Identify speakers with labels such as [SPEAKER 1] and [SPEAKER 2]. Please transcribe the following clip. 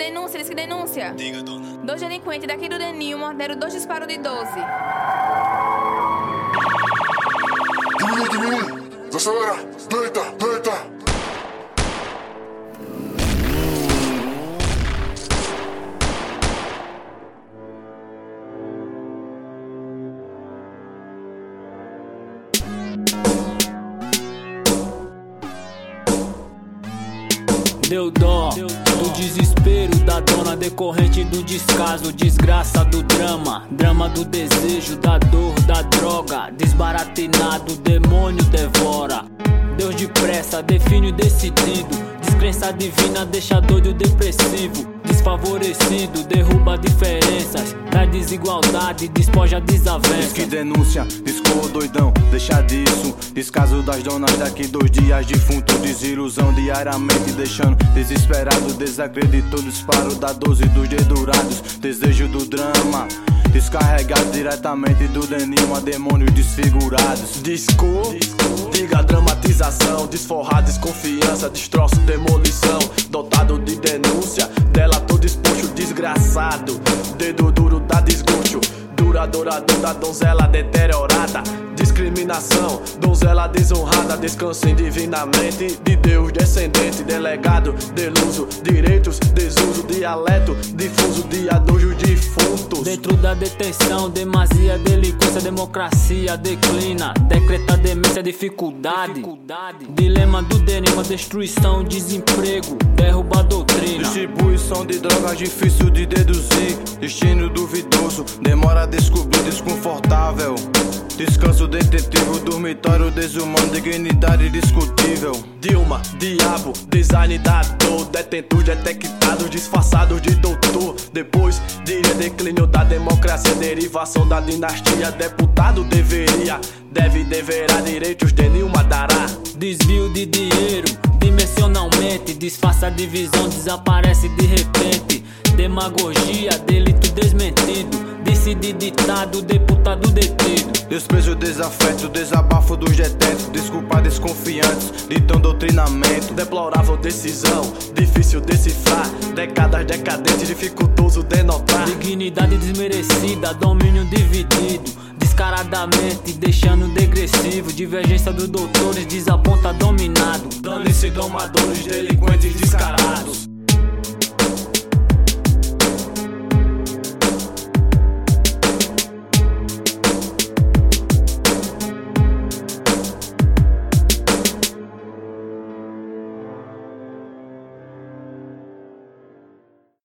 [SPEAKER 1] denúncia.
[SPEAKER 2] Diga, dona.
[SPEAKER 1] 2 delinquentes daqui do Denil morderam 2 disparos de 12.
[SPEAKER 3] Diminui. Desacelera. Deita.
[SPEAKER 4] Deu dó do desespero da dona decorrente do descaso, desgraça do drama, drama do desejo, da dor, da droga, desbaratinado, demônio devora. Deus depressa, define o decidido, descrença divina deixa doido depressivo, desfavorecido, derruba diferenças, traz desigualdade, despoja desavença.
[SPEAKER 5] Diz que denúncia, discorro doidão, deixa disso. Descaso das donas daqui 2 dias defunto, desilusão diariamente deixando desesperado, desacreditou disparo da 12 dos dedurados, desejo do drama descarregado diretamente do Denil a demônios desfigurados.
[SPEAKER 6] Diga dramatização, desforrar desconfiança, destroço, demolição, dotado de denúncia, dela todo exposto, desgraçado, dedo duro dá desgosto, duradorador da donzela deteriorada, discriminação, donzela desonrada, descansem divinamente, de Deus descendente, delegado, deluso, direitos, desuso, dialeto, difuso, dia dojo defuntos.
[SPEAKER 4] Dentro da detenção, demasia, delinquência, democracia declina, decreta demência, dificuldade. Dilema do Denil, destruição, desemprego, derruba a doutrina.
[SPEAKER 5] Distribuição de drogas difícil de deduzir, destino duvidoso, demora a descobrir, desconfortável. Descanso detetivo, dormitório desumano, dignidade discutível.
[SPEAKER 6] Dilma, diabo, design da dor, detentos detectados, disfarçados de doutor. Depois diria declínio da democracia, derivação da dinastia. Deputado deverá direitos, Denilma dará.
[SPEAKER 4] Desvio de dinheiro, dimensionalmente, disfarça a divisão, desaparece de repente. Demagogia, delito desmentido, decide ditado, deputado detido.
[SPEAKER 5] Desprezo, desafeto, desabafo dos detentos, desculpa desconfiantes, ditão doutrinamento.
[SPEAKER 6] Deplorável decisão, difícil decifrar, décadas decadentes, dificultoso denotar.
[SPEAKER 4] Dignidade desmerecida, domínio dividido, descaradamente deixando degressivo. Divergência dos doutores, desaponta dominado.
[SPEAKER 6] Dane-se domadores, delinquentes descarados.